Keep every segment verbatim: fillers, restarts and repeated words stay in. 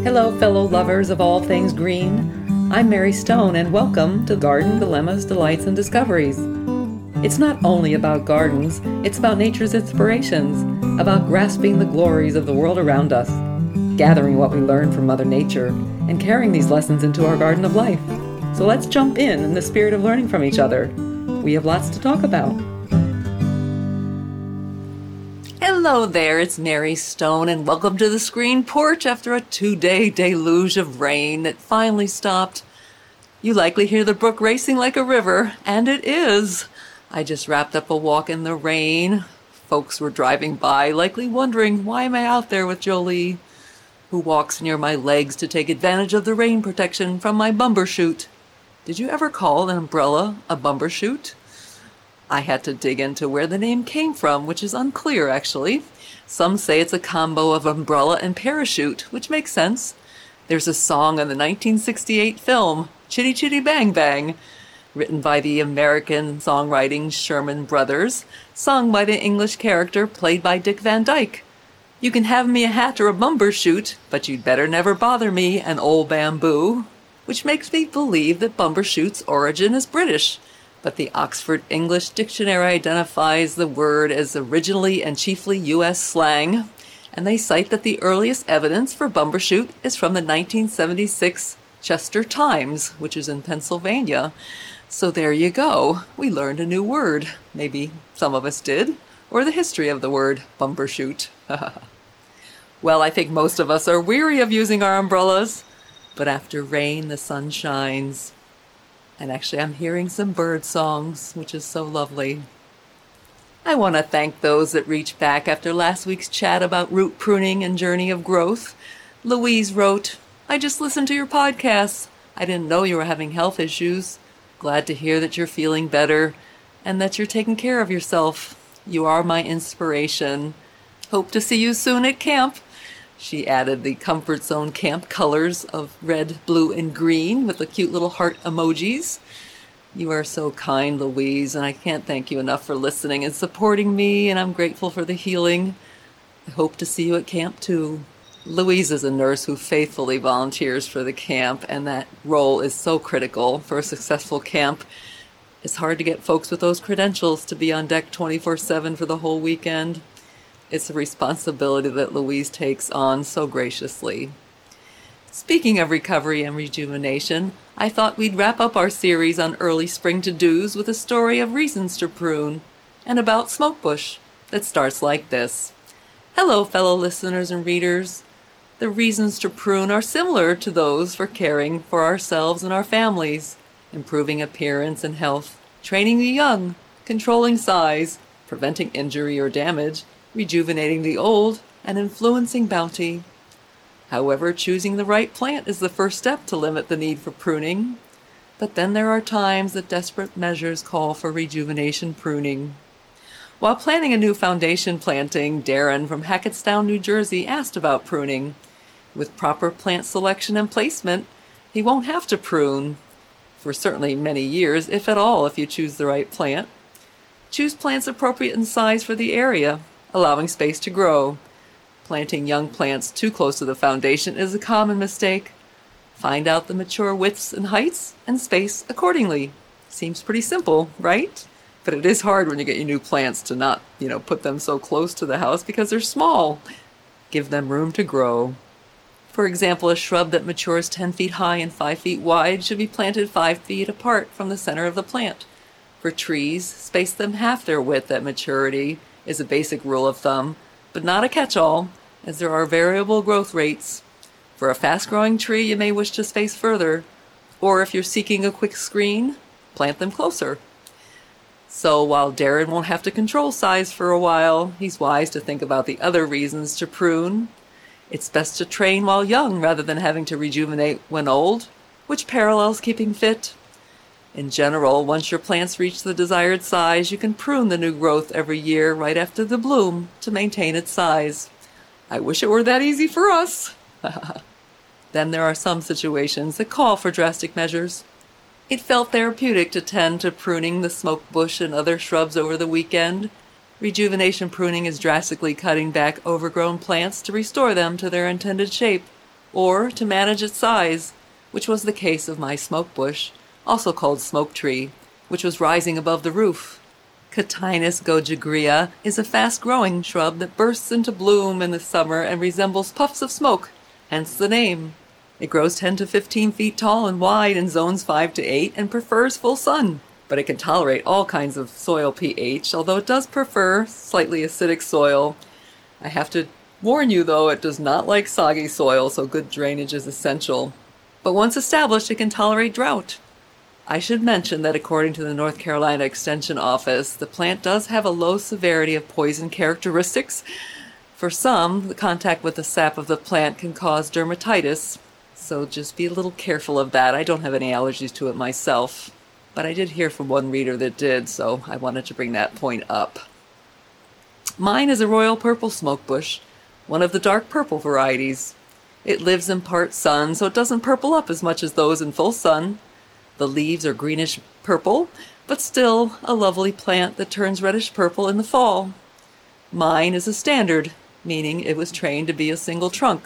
Hello, fellow lovers of all things green. I'm Mary Stone, and welcome to Garden Dilemmas, Delights, and Discoveries. It's not only about gardens, it's about nature's inspirations, about grasping the glories of the world around us, gathering what we learn from Mother Nature, and carrying these lessons into our garden of life. So let's jump in in the spirit of learning from each other. We have lots to talk about. Hello there, it's Mary Stone, and welcome to the screen porch after a two-day deluge of rain that finally stopped. You likely hear the brook racing like a river, and it is. I just wrapped up a walk in the rain. Folks were driving by, likely wondering, why am I out there with Jolie, who walks near my legs to take advantage of the rain protection from my bumbershoot. Did you ever call an umbrella a bumbershoot? I had to dig into where the name came from, which is unclear, actually. Some say it's a combo of umbrella and parachute, which makes sense. There's a song in the nineteen sixty-eight film, Chitty Chitty Bang Bang, written by the American songwriting Sherman Brothers, sung by the English character played by Dick Van Dyke. You can have me a hat or a bumbershoot, but you'd better never bother me, an old bamboo, which makes me believe that bumbershoot's origin is British. But the Oxford English Dictionary identifies the word as originally and chiefly U S slang, and they cite that the earliest evidence for bumbershoot is from the nineteen seventy-six Chester Times, which is in Pennsylvania. So there you go. We learned a new word. Maybe some of us did. Or the history of the word bumbershoot. Well, I think most of us are weary of using our umbrellas, but after rain, the sun shines. And actually, I'm hearing some bird songs, which is so lovely. I want to thank those that reached back after last week's chat about root pruning and journey of growth. Louise wrote, I just listened to your podcasts. I didn't know you were having health issues. Glad to hear that you're feeling better and that you're taking care of yourself. You are my inspiration. Hope to see you soon at camp. She added the Comfort Zone camp colors of red, blue, and green with the cute little heart emojis. You are so kind, Louise, and I can't thank you enough for listening and supporting me, and I'm grateful for the healing. I hope to see you at camp, too. Louise is a nurse who faithfully volunteers for the camp, and that role is so critical for a successful camp. It's hard to get folks with those credentials to be on deck twenty-four seven for the whole weekend. It's a responsibility that Louise takes on so graciously. Speaking of recovery and rejuvenation, I thought we'd wrap up our series on early spring to-dos with a story of reasons to prune and about smokebush that starts like this. Hello, fellow listeners and readers. The reasons to prune are similar to those for caring for ourselves and our families, improving appearance and health, training the young, controlling size, preventing injury or damage, rejuvenating the old, and influencing bounty. However, choosing the right plant is the first step to limit the need for pruning. But then there are times that desperate measures call for rejuvenation pruning. While planning a new foundation planting, Darren from Hackettstown, New Jersey asked about pruning. With proper plant selection and placement, he won't have to prune for certainly many years, if at all, if you choose the right plant. Choose plants appropriate in size for the area, allowing space to grow. Planting young plants too close to the foundation is a common mistake. Find out the mature widths and heights and space accordingly. Seems pretty simple, right? But it is hard when you get your new plants to not, you know, put them so close to the house because they're small. Give them room to grow. For example, a shrub that matures ten feet high and five feet wide should be planted five feet apart from the center of the plant. For trees, space them half their width at maturity is a basic rule of thumb, but not a catch-all, as there are variable growth rates. For a fast-growing tree, you may wish to space further, or if you're seeking a quick screen, plant them closer. So while Darren won't have to control size for a while, he's wise to think about the other reasons to prune. It's best to train while young rather than having to rejuvenate when old, which parallels keeping fit. In general, once your plants reach the desired size, you can prune the new growth every year right after the bloom to maintain its size. I wish it were that easy for us. Then there are some situations that call for drastic measures. It felt therapeutic to tend to pruning the smoke bush and other shrubs over the weekend. Rejuvenation pruning is drastically cutting back overgrown plants to restore them to their intended shape, or to manage its size, which was the case of my smoke bush, also called smoke tree, which was rising above the roof. Catinus gojagria is a fast-growing shrub that bursts into bloom in the summer and resembles puffs of smoke, hence the name. It grows ten to fifteen feet tall and wide in zones five to eight and prefers full sun, but it can tolerate all kinds of soil pH, although it does prefer slightly acidic soil. I have to warn you, though, it does not like soggy soil, so good drainage is essential. But once established, it can tolerate drought. I should mention that according to the North Carolina Extension Office, the plant does have a low severity of poison characteristics. For some, the contact with the sap of the plant can cause dermatitis, so just be a little careful of that. I don't have any allergies to it myself, but I did hear from one reader that did, so I wanted to bring that point up. Mine is a royal purple smoke bush, one of the dark purple varieties. It lives in part sun, so it doesn't purple up as much as those in full sun. The leaves are greenish purple, but still a lovely plant that turns reddish purple in the fall. Mine is a standard, meaning it was trained to be a single trunk,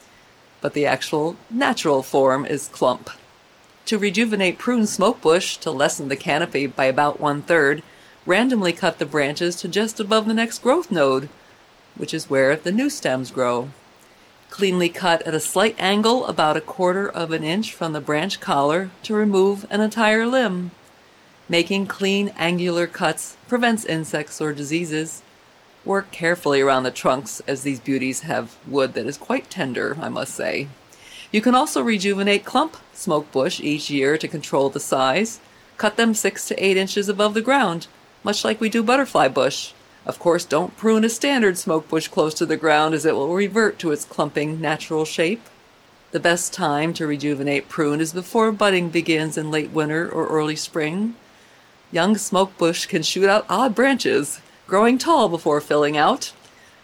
but the actual natural form is clump. To rejuvenate prune smoke bush, to lessen the canopy by about one-third, randomly cut the branches to just above the next growth node, which is where the new stems grow. Cleanly cut at a slight angle about a quarter of an inch from the branch collar to remove an entire limb. Making clean, angular cuts prevents insects or diseases. Work carefully around the trunks, as these beauties have wood that is quite tender, I must say. You can also rejuvenate clump smoke bush each year to control the size. Cut them six to eight inches above the ground, much like we do butterfly bush. Of course, don't prune a standard smoke bush close to the ground, as it will revert to its clumping natural shape. The best time to rejuvenate prune is before budding begins in late winter or early spring. Young smoke bush can shoot out odd branches, growing tall before filling out.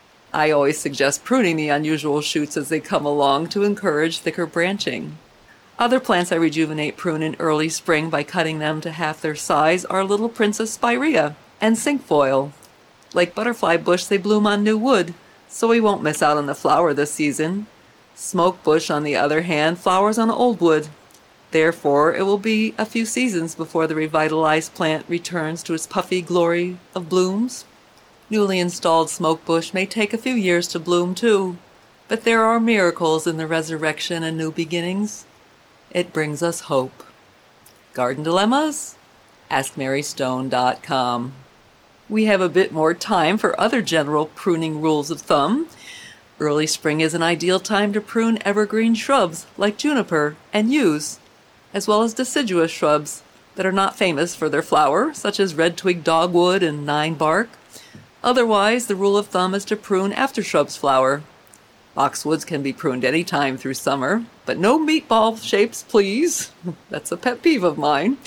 I always suggest pruning the unusual shoots as they come along to encourage thicker branching. Other plants I rejuvenate prune in early spring by cutting them to half their size are little Princess spirea and cinquefoil. Like butterfly bush, they bloom on new wood, so we won't miss out on the flower this season. Smoke bush, on the other hand, flowers on old wood. Therefore, it will be a few seasons before the revitalized plant returns to its puffy glory of blooms. Newly installed smoke bush may take a few years to bloom too, but there are miracles in the resurrection and new beginnings. It brings us hope. Garden Dilemmas? ask mary stone dot com. We have a bit more time for other general pruning rules of thumb. Early spring is an ideal time to prune evergreen shrubs like juniper and yews, as well as deciduous shrubs that are not famous for their flower, such as red-twig dogwood and nine bark. Otherwise, the rule of thumb is to prune after shrubs flower. Boxwoods can be pruned any time through summer, but no meatball shapes, please. That's a pet peeve of mine.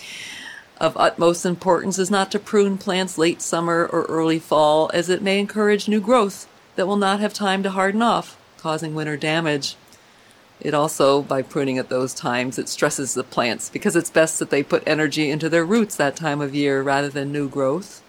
Of utmost importance is not to prune plants late summer or early fall, as it may encourage new growth that will not have time to harden off, causing winter damage. It also, by pruning at those times, it stresses the plants because it's best that they put energy into their roots that time of year rather than new growth.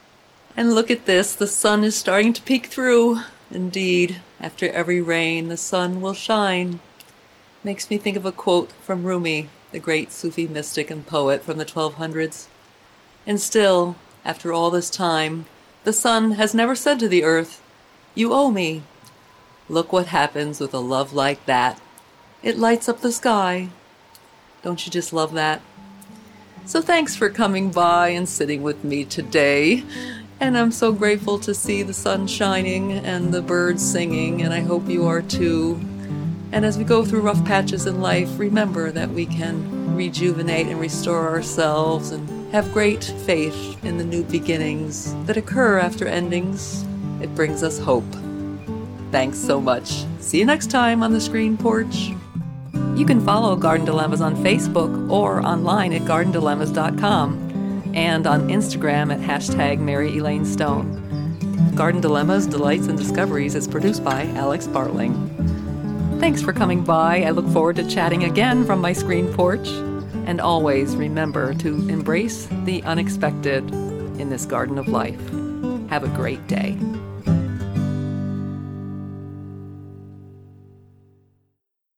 And look at this, the sun is starting to peek through. Indeed, after every rain, the sun will shine. Makes me think of a quote from Rumi, the great Sufi mystic and poet from the twelve hundreds. And still, after all this time, the sun has never said to the earth, "You owe me." Look what happens with a love like that. It lights up the sky. Don't you just love that? So thanks for coming by and sitting with me today. And I'm so grateful to see the sun shining and the birds singing, and I hope you are too. And as we go through rough patches in life, remember that we can rejuvenate and restore ourselves and have great faith in the new beginnings that occur after endings. It brings us hope. Thanks so much. See you next time on the Screen Porch. You can follow Garden Dilemmas on Facebook or online at garden dilemmas dot com and on Instagram at hashtag Mary Elaine Stone. Garden Dilemmas, Delights, and Discoveries is produced by Alex Bartling. Thanks for coming by. I look forward to chatting again from my screen porch. And always remember to embrace the unexpected in this garden of life. Have a great day.